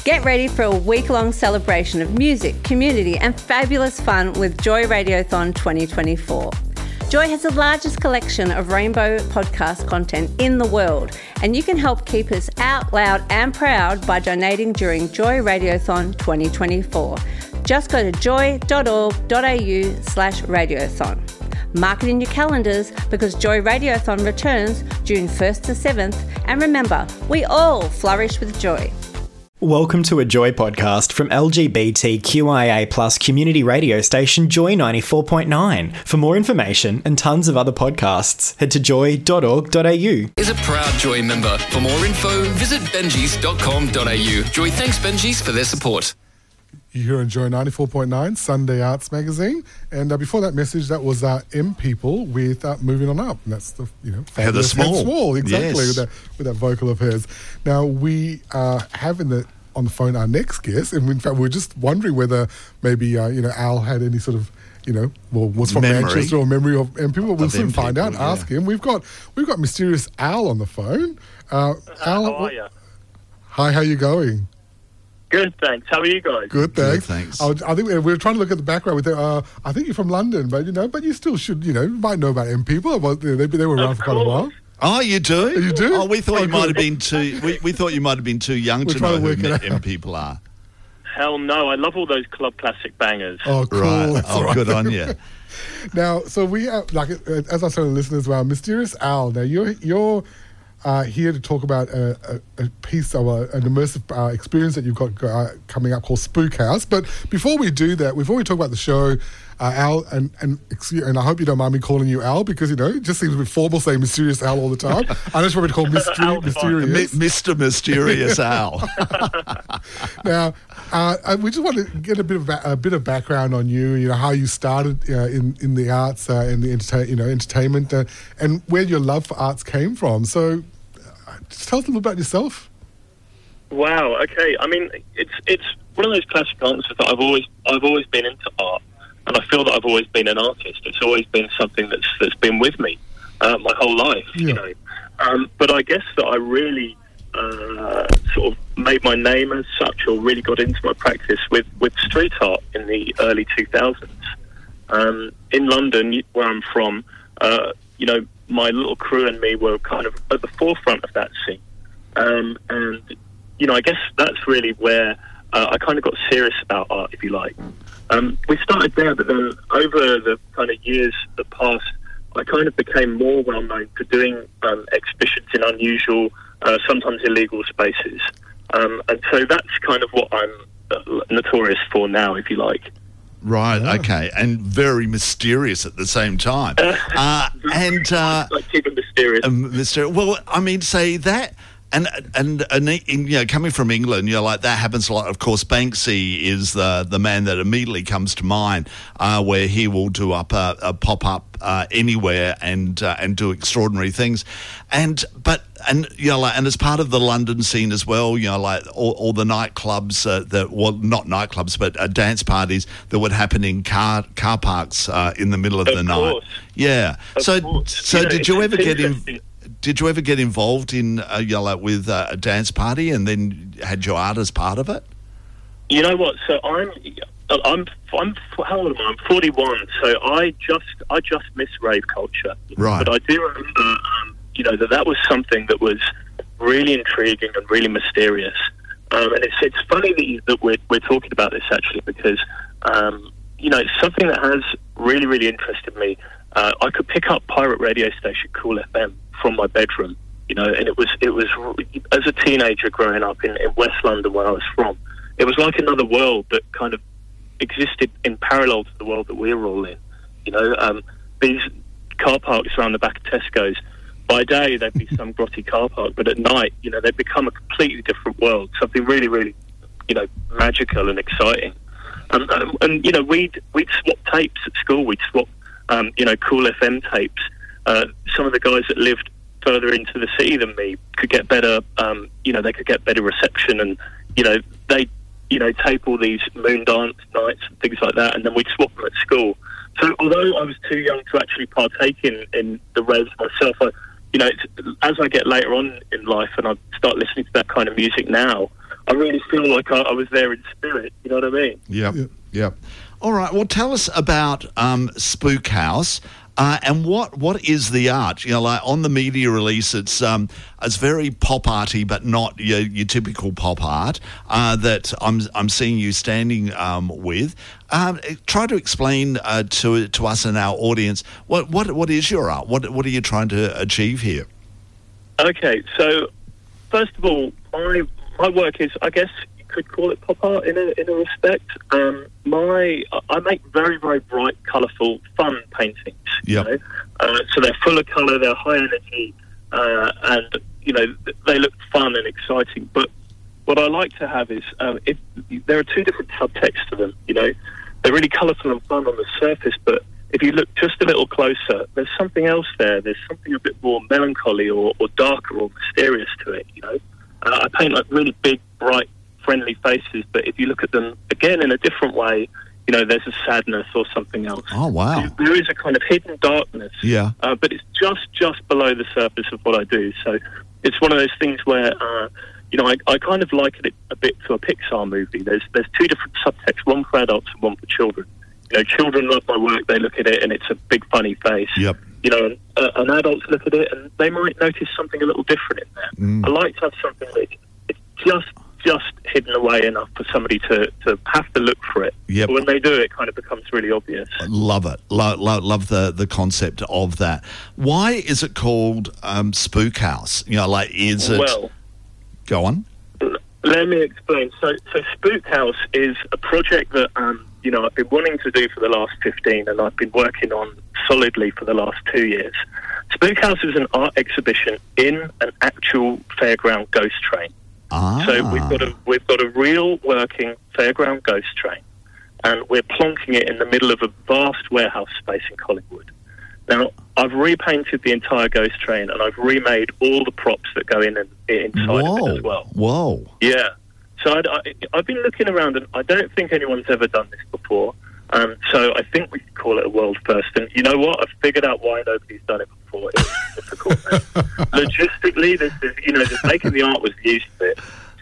Get ready for a week-long celebration of music, community and fabulous fun with Joy Radiothon 2024. Joy has the largest collection of rainbow podcast content in the world, and you can help keep us out loud and proud by donating during Joy Radiothon 2024. Just go to joy.org.au/radiothon. Mark it in your calendars because Joy Radiothon returns June 1st to 7th, and remember, we all flourish with joy. Welcome to a Joy podcast from LGBTQIA+ community radio station Joy 94.9. For more information and tons of other podcasts, head to joy.org.au. Is a proud Joy member. For more info, visit benjis.com.au. Joy thanks Benjis for their support. You're on Joy 94.9, Sunday Arts Magazine. And before that message, that was M People with Moving On Up. And that's the, Heather Small. Exactly, yes. with that vocal of hers. Now, we have on the phone our next guest. And in fact, we were just wondering whether maybe, Al had any sort of, was from Manchester or memory of M People. We'll soon find out. Ask him. We've got Mysterious Al on the phone. Al, how are you? Hi, how you going? Good, thanks. How are you guys? Good, thanks. Good, thanks. I think we were trying to look at the background with I think you're from London, but you still should, you might know about M People. They were around for quite a while. Oh, you do? You do? Oh, we thought you might have been too. We thought you might have been too young to know who M People are. Hell no! I love all those club classic bangers. Oh, cool. Right. Oh, good on you. Now, so we have, as I told the listeners, Mysterious Al. Now, you're here to talk about a piece of an immersive experience that you've got coming up called Spook House. But before we do that, before we talk about the show, Al, and I hope you don't mind me calling you Al because, it just seems a bit formal saying Mysterious Al all the time. I just want me to call Mysterious. Mr. Mysterious Al. Now, we just want to get a bit of background on you, how you started in the arts and the entertainment and where your love for arts came from. So just tell us a little about yourself. Wow. Okay. I mean, it's one of those classic answers that I've always been into art, and I feel that I've always been an artist. It's always been something that's been with me my whole life. Yeah. But I guess that I really sort of made my name as such, or really got into my practice with street art in the early 2000s. In London, where I'm from, my little crew and me were kind of at the forefront of that scene. And, I guess that's really where I kind of got serious about art, if you like. We started there, but then over the kind of years that passed, I kind of became more well-known for doing exhibitions in unusual, sometimes illegal spaces. And so that's kind of what I'm notorious for now, if you like. Right, okay, and very mysterious at the same time. Like keeping mysterious. Well, I mean, say that, and coming from England, that happens a lot. Of course, Banksy is the man that immediately comes to mind, where he will do up a pop-up anywhere and do extraordinary things, and as part of the London scene as well, all the nightclubs not nightclubs but dance parties that would happen in car parks in the middle of the night. Yeah. So did you ever get in? Did you ever get involved in with a dance party and then had your art as part of it? You know what? So I'm how old am I? I'm 41. So I just miss rave culture. Right. But I do remember, that was something that was really intriguing and really mysterious. And it's funny that we're talking about this actually because it's something that has really, really interested me. I could pick up pirate radio station Cool FM from my bedroom, and it was as a teenager growing up in West London where I was from, it was like another world that kind of existed in parallel to the world that we were all in. These car parks around the back of Tesco's, by day they'd be some grotty car park, but at night, they'd become a completely different world, something really, really, magical and exciting. And we'd swap tapes at school. We'd swap, Cool FM tapes. Some of the guys that lived further into the city than me could get better, they could get better reception, and they tape all these moon dance nights and things like that, and then we'd swap them at school. So although I was too young to actually partake in the raves myself, as I get later on in life and I start listening to that kind of music now, I really feel like I was there in spirit. You know what I mean? Yep. All right. Well, tell us about Spook House. And what is the art? Like on the media release, it's very pop arty, but not your typical pop art that I'm seeing you standing with. Try to explain to us and our audience what is your art? What are you trying to achieve here? Okay, so first of all, my work is, I guess you could call it pop art in a respect. I make very, very bright, colourful, fun paintings. Yep. You know? So they're full of colour, they're high energy, and they look fun and exciting. But what I like to have is, if there are two different subtexts to them. They're really colourful and fun on the surface, but if you look just a little closer, there's something else there. There's something a bit more melancholy or darker or mysterious to it. I paint like really big, bright, friendly faces, but if you look at them again in a different way, there's a sadness or something else. Oh, wow. There is a kind of hidden darkness. Yeah. But it's just below the surface of what I do. So it's one of those things where, I kind of liken it a bit to a Pixar movie. There's two different subtexts, one for adults and one for children. Children love my work, they look at it and it's a big funny face. Yep. And adults look at it and they might notice something a little different in there. I like to have something that it's just hidden away enough for somebody to have to look for it. Yep. But when they do, it kind of becomes really obvious. Love it. Love the concept of that. Why is it called Spook House? Is it... Well... Go on. Let me explain. So Spook House is a project that, I've been wanting to do for the last 15 and I've been working on solidly for the last 2 years. Spook House is an art exhibition in an actual fairground ghost train. So we've got a real working fairground ghost train, and we're plonking it in the middle of a vast warehouse space in Collingwood. Now, I've repainted the entire ghost train, and I've remade all the props that go in and inside of it as well. Whoa! Yeah. So I've been looking around, and I don't think anyone's ever done this before. So I think we could call it a world first. And you know what? I've figured out why nobody's done it before. It's difficult. Logistically, there's making the art was the easy bit.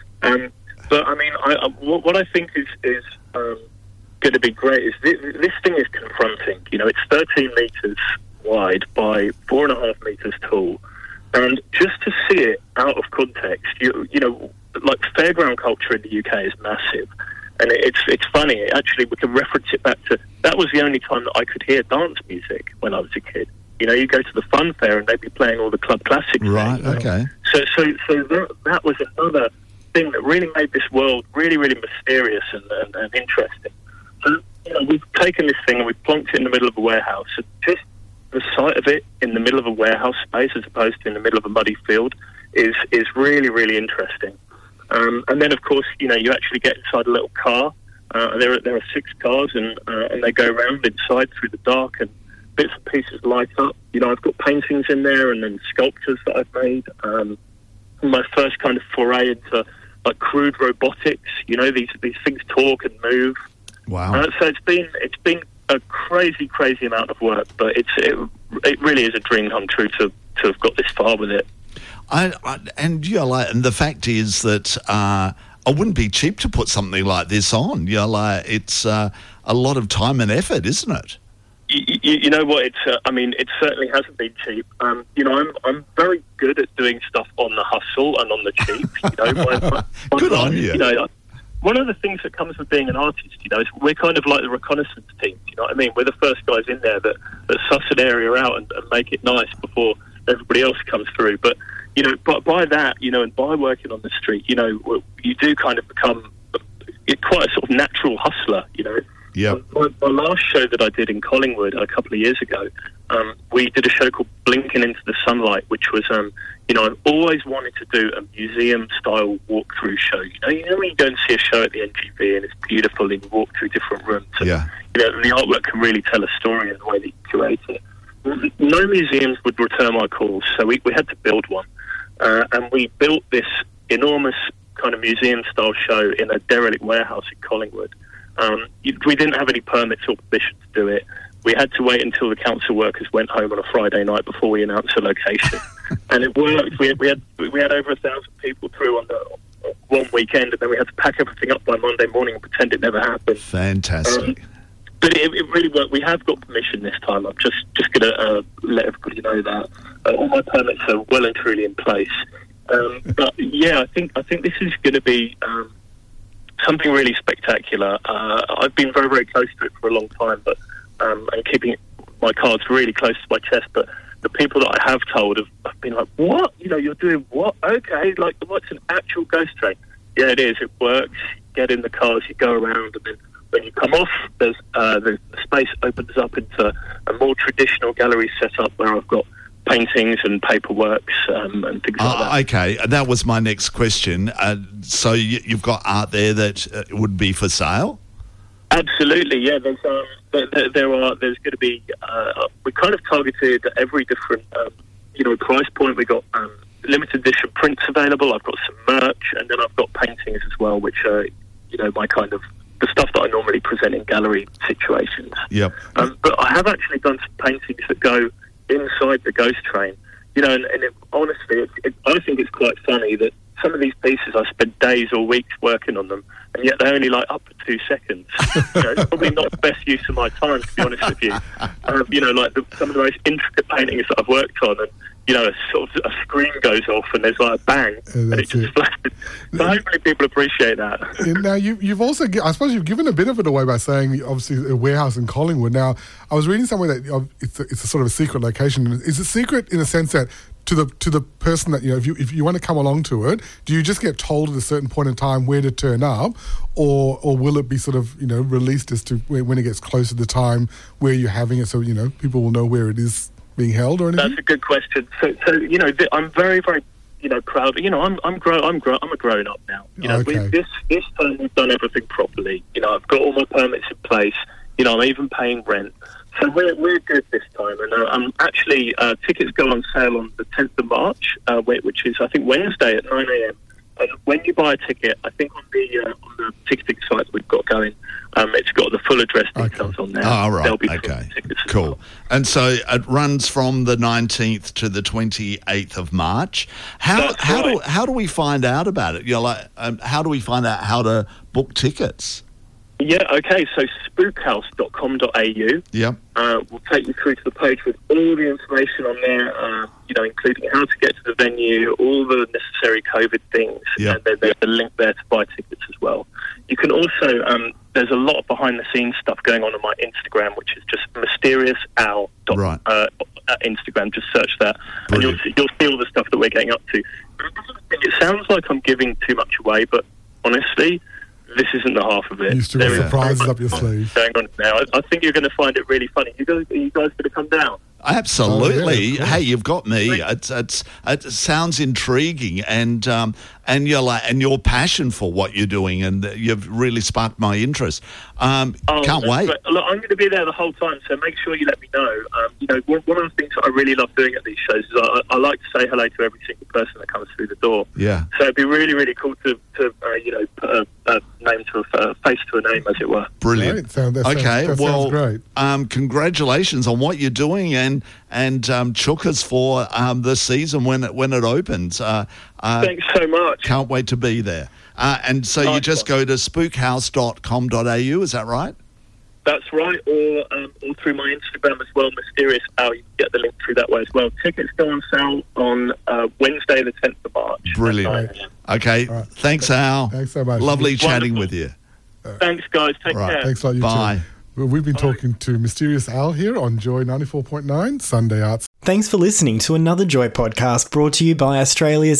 But I mean, what I think is going to be great is this thing is confronting. It's 13 meters wide by 4.5 meters tall, and just to see it out of context, like fairground culture in the UK is massive. And it's funny, actually, we can reference it back to, that was the only time that I could hear dance music when I was a kid. You go to the fun fair and they'd be playing all the club classics. Right, okay. So that was another thing that really made this world really, really mysterious and interesting. So, we've taken this thing and we've plonked it in the middle of a warehouse. And just the sight of it in the middle of a warehouse space as opposed to in the middle of a muddy field is really, really interesting. And then, of course, you actually get inside a little car. There are 6 cars, and they go around inside through the dark, and bits and pieces light up. I've got paintings in there, and then sculptures that I've made. My first kind of foray into like crude robotics. These things talk and move. Wow! So it's been a crazy amount of work, but it really is a dream come true to have got this far with it. And the fact is that it wouldn't be cheap to put something like this on. It's a lot of time and effort, isn't it? You know what? It certainly hasn't been cheap. I'm very good at doing stuff on the hustle and on the cheap. Good on you. One of the things that comes with being an artist, is we're kind of like the reconnaissance team. You know what I mean? We're the first guys in there that suss an area out and make it nice before everybody else comes through. But but by that, and by working on the street, you do kind of become quite a sort of natural hustler. Yeah. My last show that I did in Collingwood a couple of years ago, we did a show called Blinking into the Sunlight, which was, I've always wanted to do a museum-style walk-through show. When you go and see a show at the NGV and it's beautiful and you walk through different rooms, and, yeah. The artwork can really tell a story in the way that you curate it. No museums would return my calls, so we had to build one. And we built this enormous kind of museum-style show in a derelict warehouse in Collingwood. We didn't have any permits or permission to do it. We had to wait until the council workers went home on a Friday night before we announced the location, and it worked. We had over 1,000 people through on one weekend, and then we had to pack everything up by Monday morning and pretend it never happened. Fantastic. But it really worked. We have got permission this time. I'm just going to let everybody know that all my permits are well and truly in place. But yeah, I think this is going to be something really spectacular. I've been very, very close to it for a long time, but and keeping my cards really close to my chest. But the people that I have told have been like, "What? You're doing what? Okay, like what's an actual ghost train?" Yeah, it is. It works. You get in the cars, you go around, and then when you come off, there's the space opens up into a more traditional gallery setup where I've got paintings and paperworks and things like that. Okay, that was my next question. So you've got art there that would be for sale? Absolutely, yeah. There's going to be. We kind of targeted every different price point. We got limited edition prints available. I've got some merch, and then I've got paintings as well, which are my kind of the stuff that I normally present in gallery situations. Yep. But I have actually done some paintings that go inside the ghost train. Honestly, I think it's quite funny that some of these pieces I spent days or weeks working on them, and yet they only light up for 2 seconds. It's probably not the best use of my time, to be honest with you. Like some of the most intricate paintings that I've worked on, and a screen goes off and there's like a bang, and it just flashes. So hopefully people appreciate that. Now you've also, I suppose, you've given a bit of it away by saying obviously a warehouse in Collingwood. Now I was reading somewhere that it's a sort of a secret location. Is it secret in a sense that to the person that if you want to come along to it, do you just get told at a certain point in time where to turn up, or will it be sort of released as to when it gets closer to the time where you're having it, so people will know where it is being held or anything? That's a good question. So I'm very, very proud. I'm a grown up now. Okay. This time we've done everything properly. I've got all my permits in place. I'm even paying rent. So we're good this time, and actually tickets go on sale on the 10th of March, which is I think Wednesday at 9 a.m. And when you buy a ticket, I think on the ticketing site we've got going, it's got the full address details on there. Oh, right. There'll be Okay. tickets as Cool. well. And so it runs from the 19th to the 28th of March. How do we find out about it? How do we find out how to book tickets? Yeah, okay, so spookhouse.com.au Yep. will take you through to the page with all the information on there, including how to get to the venue, all the necessary COVID things, Yep. and then there's a link there to buy tickets as well. You can also, there's a lot of behind-the-scenes stuff going on my Instagram, which is just mysteriousOwl. Right. At Instagram, just search that, Brilliant. and you'll see all the stuff that we're getting up to. It sounds like I'm giving too much away, but honestly, this isn't the half of it. You still got There is surprises so much up your fun sleeve. going on now. I think you're going to find it really funny. Are you guys going to come down? Absolutely. Oh, yeah, of course. Hey, you've got me. Great. It sounds intriguing, and your passion for what you're doing, and you've really sparked my interest. Can't wait. Great. Look, I'm going to be there the whole time, so make sure you let me know. One of the things that I really love doing at these shows is I like to say hello to every single person that comes through the door. Yeah. So it'd be really, really cool to put a name to a face to a name, as it were. Brilliant. Great. That sounds great. Congratulations on what you're doing, and Chookas for the season when it opens. Thanks so much. Can't wait to be there. And so you just go to spookhouse.com.au, is that right? That's right, or through my Instagram as well, Mysterious Owl. You can get the link through that way as well. Tickets go on sale on Wednesday, the 10th of March. Brilliant. Okay, All right. Thanks, Al. Thanks so much. Lovely chatting Wonderful. with you. Thanks, guys. Take Right. care. Thanks a lot, you Bye. too. Well, we've been talking to Mysterious Owl here on Joy 94.9 Sunday Arts. Thanks for listening to another Joy podcast brought to you by Australia's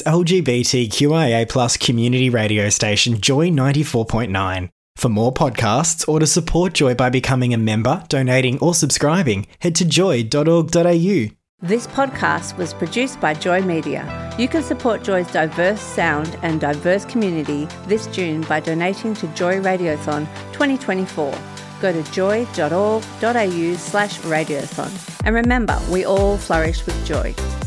LGBTQIA+ community radio station, Joy 94.9. For more podcasts or to support Joy by becoming a member, donating or subscribing, head to joy.org.au. This podcast was produced by Joy Media. You can support Joy's diverse sound and diverse community this June by donating to Joy Radiothon 2024. Go to joy.org.au/radiothon. And remember, we all flourish with joy.